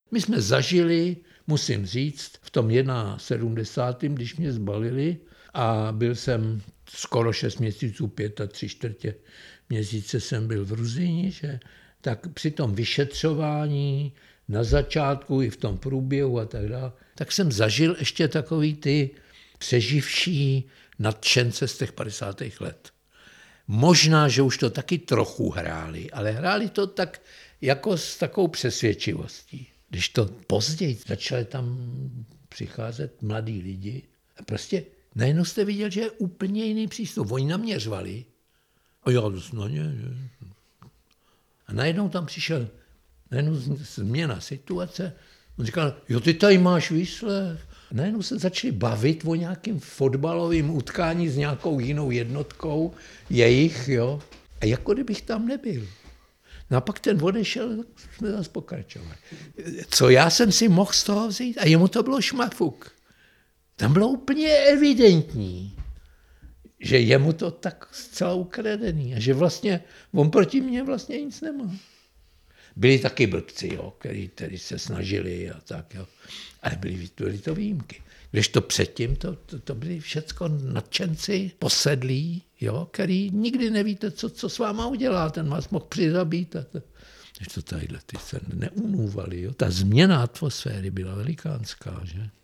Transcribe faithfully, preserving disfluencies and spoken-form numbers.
My jsme zažili, musím říct, v tom sedmdesátém prvním, když mě zbalili a byl jsem skoro šest měsíců, pět a tři čtvrtě měsíce jsem byl v Ruzyni, že? Tak při tom vyšetřování na začátku i v tom průběhu a tak dále, tak jsem zažil ještě takový ty přeživší nadšence z těch padesátých let. Možná, že už to taky trochu hráli, ale hráli to tak jako s takovou přesvědčivostí. Když to později začali tam přicházet mladí lidi a prostě najednou jste viděl, že je úplně jiný přístup. Oni naměřovali a já na ně. A najednou tam přišel najednou změna situace. On říkal, jo, ty tady máš výslech. A najednou se začali bavit o nějakém fotbalovém utkání s nějakou jinou jednotkou jejich, jo. A jako kdybych tam nebyl. No a pak ten odešel, tak jsme zase pokračovali. Co já jsem si mohl z toho vzít? A jemu to bylo šmafuk. Tam bylo úplně evidentní, že jemu to tak zcela ukradený a že vlastně on proti mně vlastně nic nemá. Byli taky blbci, jo, který, který se snažili a tak, jo. Ale byly, byly to výjimky. Když to předtím, to, to, to byli všecko nadšenci, posedlí, jo, který nikdy nevíte, co, co s váma udělá, ten vás mohl přizabít. A to, když to tadyhle ty se neunůvali, jo. Ta změna atmosféry byla velikánská, že.